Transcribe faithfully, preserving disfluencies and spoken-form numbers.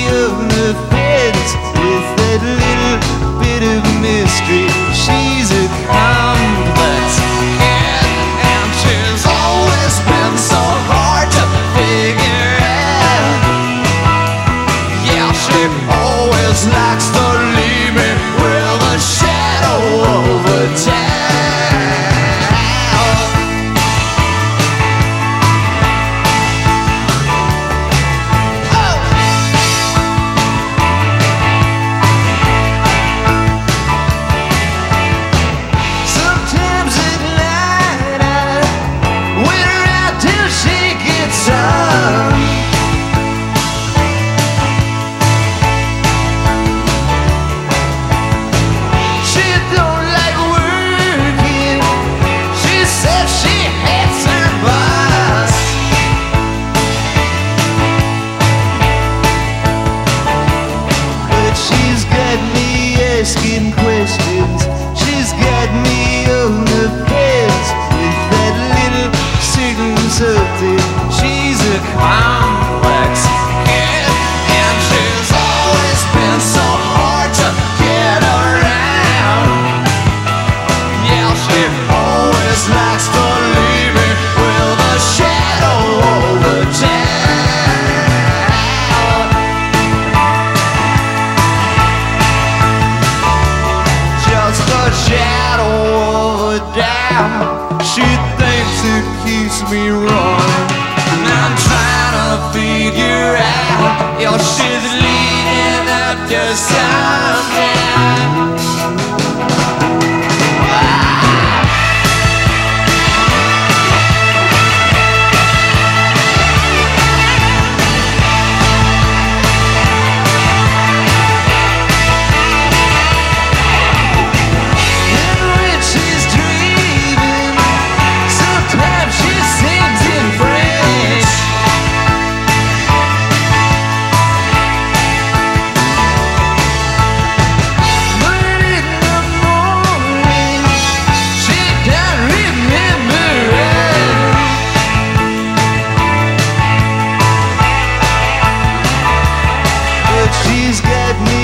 on the fence with that little bit of mystery. She's a complex kid, and she's always been so hard to figure out. Yeah, she always likes to leave me with a shadow over town. Asking questions, she's got me on the fence with that little signal something. She's a complex kid, and she's always been so hard to get around. Yeah, she always likes to leave me with a shadow over town. Shadow of a doubt. She thinks it keeps me running, and I'm trying to figure out if she's leading up to something. She's got me